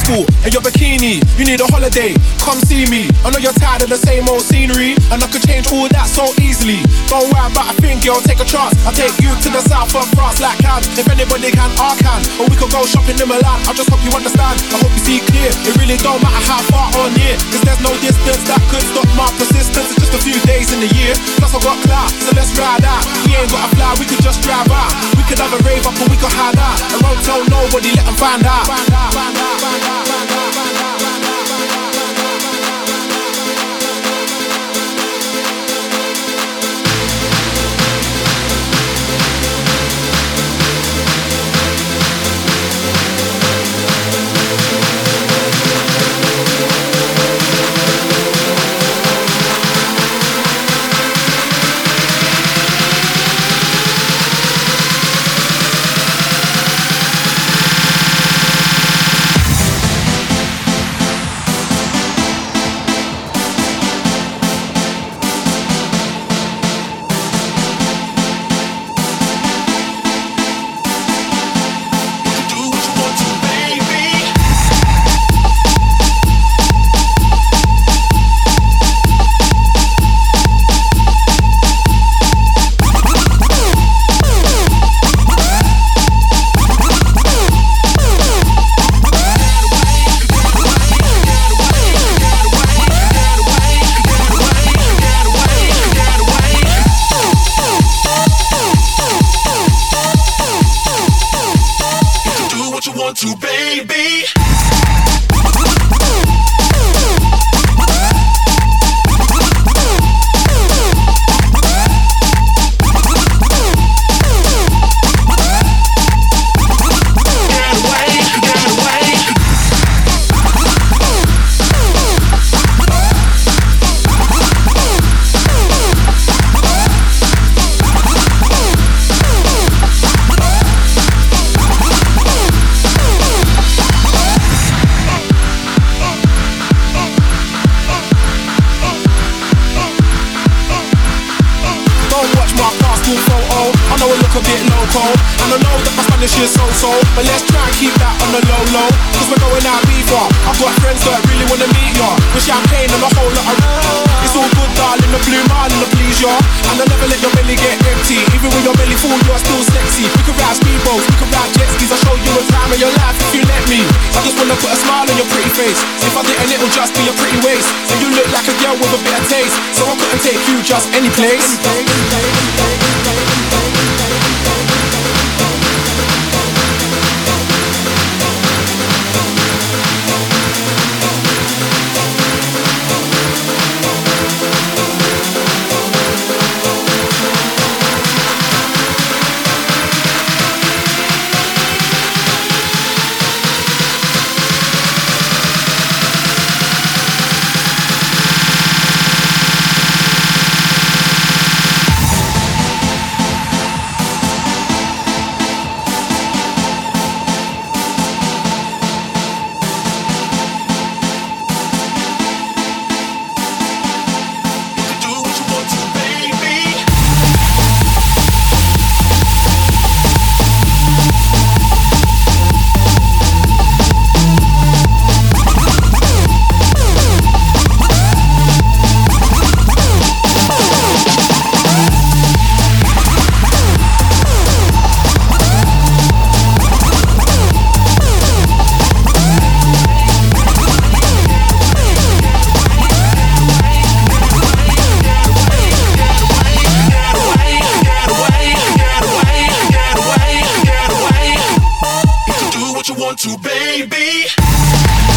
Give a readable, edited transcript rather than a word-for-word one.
school in your bikini. You need a holiday, come see me. I know you're tired of the same old scenery, and I could change all that so easily. Don't worry about a thing, girl, take a chance. I'll take you to the south of France like Cannes. If anybody can, I can. Or we could go shopping in Milan. I just hope you understand, I hope you see clear. It really don't matter how far or near, cause there's no distance that could stop my persistence. It's just a few days in the year, plus I got clout, so let's ride out. We ain't gotta fly, we could just drive out. We could have a rave up or we could hide out. I won't tell nobody, let them find out. But let's try and keep that on the low, cause we're going out beefer. I've got friends that really wanna meet ya, with champagne and a whole lot of it's all good, darling, the blue mile and the please ya. And I'll never let your belly get empty. Even when your belly full, you're still sexy. We can ride speedboats, we can ride jet skis. I'll show you a time of your life if you let me. I just wanna put a smile on your pretty face. If I didn't, it'll just be your pretty waist. And you look like a girl with a bit of taste, so I couldn't take you just any place. want to, baby.